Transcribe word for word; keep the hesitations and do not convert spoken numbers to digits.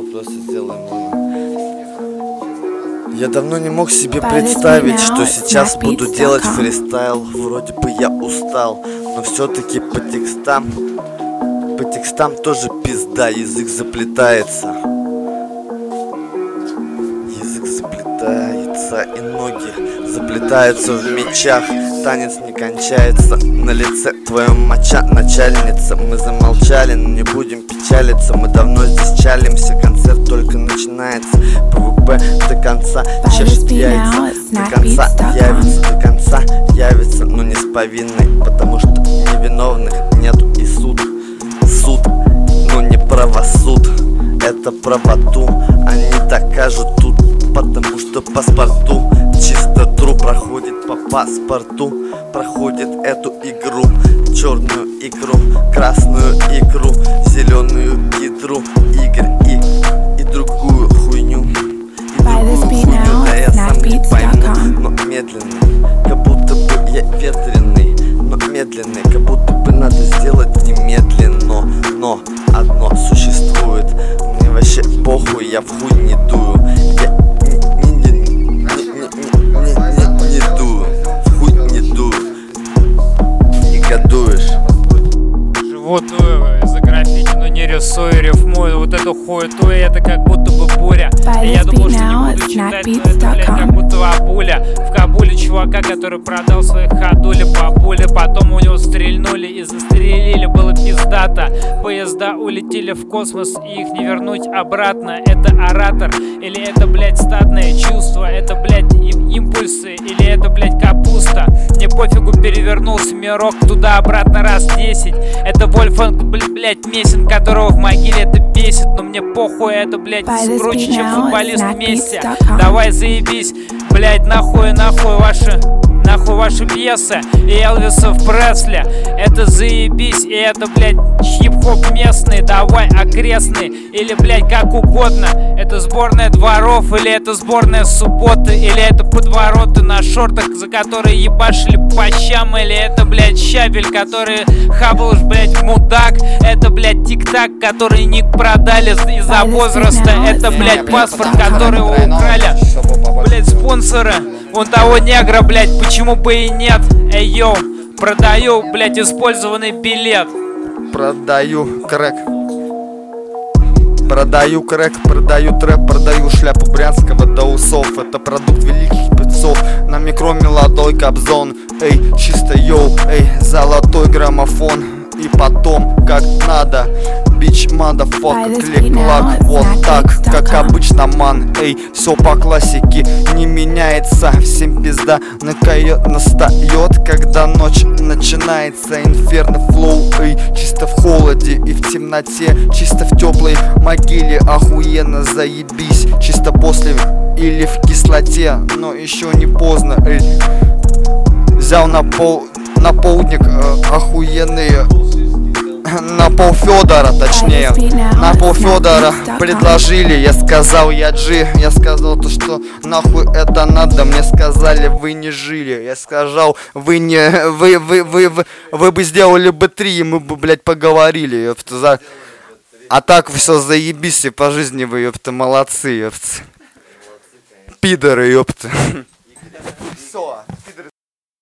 просто сделаем его. Я давно не мог себе представить, что сейчас буду делать фристайл. Вроде бы я устал, но все-таки по текстам, по текстам тоже пизда, язык заплетается. Язык заплетается и ноги заплетаются в мечах. Танец не кончается, на лице твоя моча, начальница. Мы замолчали, но не будем печалиться. Мы давно здесь чалимся, концерт только начинается. ПВП до конца чешет яйца, до конца явится, до конца явится, но не с повинной, потому что невиновных нету и суд. Суд, но не правосуд, это правоту они докажут тут, потому что паспорту чисто тру проходит по паспорту, проходит эту игру, черную икру, красную икру, зеленую ядру, игр и, и другую хуйню, и другую хуйню, да я сам не пойму, но медленный, как будто бы я ветреный, но медленный, как будто бы надо сделать немедленно, но одно существует, мне вообще похуй, я в хуй не дую, я не, не, не, не, не, не, не дую, в хуй не дую, негодуешь. Живу тую за граффити, но не рисую, рифмую вот эту хуету, и это как будто бы буря. И я думал, что не буду читать, но это, блядь, как будто бабуля. В Кабуле чувака, который продал свои ходули по пуле, потом у него стрельнули и застрелили, было пиздато. Поезда улетели в космос, и их не вернуть обратно. Это оратор, или это, блядь, стадное чувство, это, блядь, им импульсы, или это, блядь, капуста. Мне пофигу, перевернулся мирок туда-обратно раз десять. Это Вольфганг, блядь, Мессин, которого в могиле это бесит. Но мне похуй, это, блядь, круче, чем футболист вместе. Давай заебись, блядь, нахуй, нахуй ваши, нахуй ваши пьесы и Элвисов Пресли. Это заебись, и это, блядь, хип-хоп местный, давай окрестный, или, блядь, как угодно. Это сборная дворов, или это сборная субботы, или это подвороты на шортах, за которые ебашили по щам, или это, блядь, щабель, который хабал, блядь, мудак. Это, блядь, тик-так, который ник продали из-за возраста. Это, блядь, паспорт, который украли, блядь, спонсоры. Вон того негра, блядь, почему бы и нет? Эй, йоу, продаю, блядь, использованный билет. Продаю крэк, продаю крэк, продаю трэп, продаю шляпу Брянского до усов. Это продукт великих певцов, на микро молодой Кобзон. Эй, чисто йоу, эй, золотой граммофон. И потом, как надо, бич, motherfucker, клик-клак, вот так, как обычно, ман. Эй, все по классике, не меняется, всем пизда накает, настает, когда ночь начинается. Инферно флоу, эй, чисто в холоде и в темноте, чисто в теплой могиле, охуенно заебись, чисто после или в кислоте, но еще не поздно, эй. Взял на пол, на полдник э, охуенные, на пол Федора, точнее, на пол Федора предложили, я сказал, я джи, я сказал то, что нахуй это надо, мне сказали, вы не жили, я сказал, вы не, вы, вы, вы, вы, вы бы сделали бы три, и мы бы, блядь, поговорили, ёпта, за... А так все заебись, и по жизни вы, ёпта, молодцы, ёпта, пидоры, ёпта. Все.